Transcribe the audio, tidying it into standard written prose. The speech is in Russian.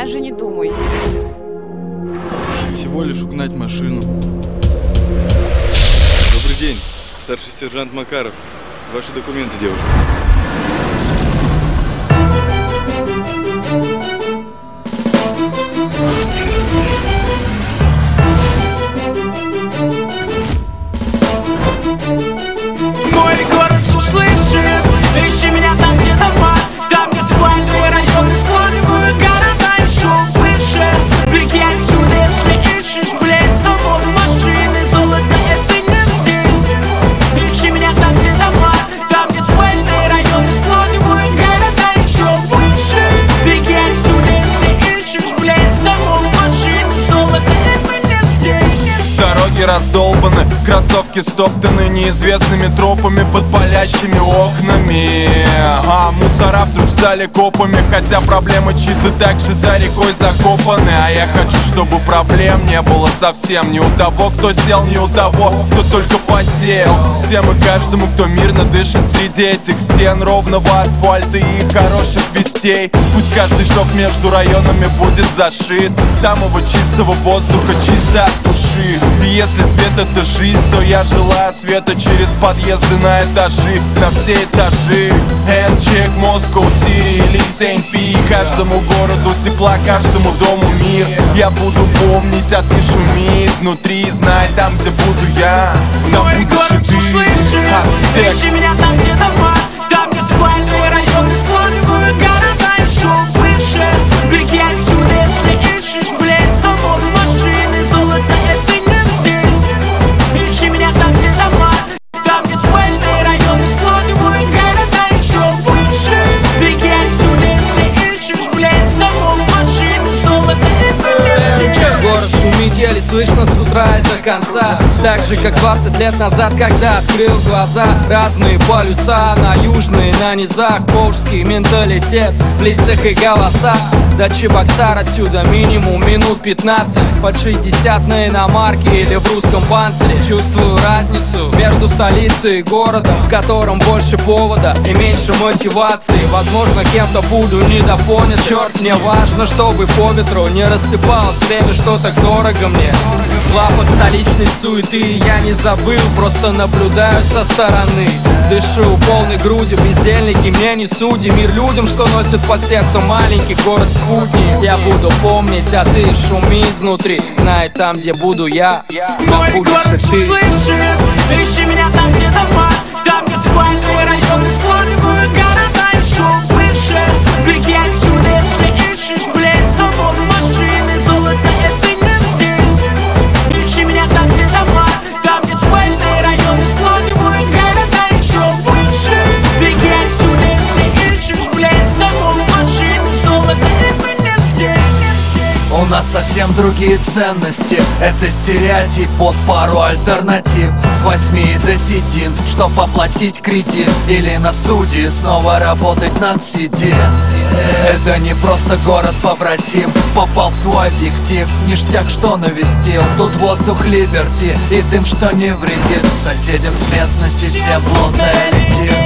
даже не думай. Всего лишь угнать машину. Добрый день, старший сержант Макаров. Ваши документы, девушка. Мой город услышит, ищи меня там, где дома, там, где спальные районы склонивают города еще выше. Беги отсюда, если ищешь блеск домов, машины, золото, это не здесь. Ищи меня там, где дома, там, где спальные районы склонивают города еще выше. Беги отсюда, если ищешь блеск домов, машины, золото, это не здесь. Дороги раздолбаны, кроссовки стоптаны неизвестными тропами под палящими окнами. А мусора вдруг стали копами, хотя проблемы чьи-то так же за рекой закопаны. А я хочу, чтобы проблем не было совсем. Ни у того, кто сел, ни у того, кто только посеял. Всем и каждому, кто мирно дышит среди этих стен ровного асфальта и хороших вестей. Пусть каждый шаг между районами будет зашит самого чистого воздуха, чисто от души. И если свет это жизнь, то я желаю света через подъезды на этажи, на все этажи. Check, Moscow City или Saint-Пи. Каждому городу тепла, каждому дому мир. Я буду помнить, а ты шуми изнутри. Знай, там, где буду я, там Мой будешь и город ты. услышит, ищи меня там, где дома, там, где спальные районы склонивают города еще выше. Беги отсюда, если ищешь блеск домов, машины, золото, это не здесь. Ищи меня там, где дома, там, где спальные районы склонивают города еще выше. Беги отсюда, если ищешь блеск домов, машины, золото, это не здесь. Город шумит, еле слышно с утра и до конца. Так же, как 20 лет назад, когда открыл глаза. Разные полюса, на южные, на низах. Волжский менталитет в лицах и голосах. До Чебоксар отсюда минимум минут 15. Под 60 на иномарке или в русском панцире. Чувствую разницу между столицей и городом, в котором больше повода и меньше мотивации. Возможно, кем-то буду недопонят. Черт, мне важно, чтобы по ветру не рассыпалось время, что так дорого мне. В лапах столичной суеты я не забыл, просто наблюдаю со стороны. Дышу полной грудью, бездельники мне не судьи. Мир людям, что носят под сердцем маленький город-спутник. Я буду помнить, а ты шуми изнутри. Знай, там, где буду я, там Мой будешь город и ты. услышит, ищи меня там, где дома, там, где спальные районы склонивают города еще выше. Беги отсюда, если ищешь блеск домов, машины, золото, это не здесь. Ищи меня там, где дома, там, где спальные районы склонивают города еще выше. Беги отсюда, если ищешь блеск домов, машины, золото, это не здесь. У нас совсем другие ценности. Это стереотип, вот пару альтернатив. С 8 до седин, чтоб оплатить кредит. Или на студии снова работать над CD. Это не просто город-побратим. Попал в твой объектив, ништяк, что навестил. Тут воздух либерти и дым, что не вредит. Соседям с местности всем плотно летит.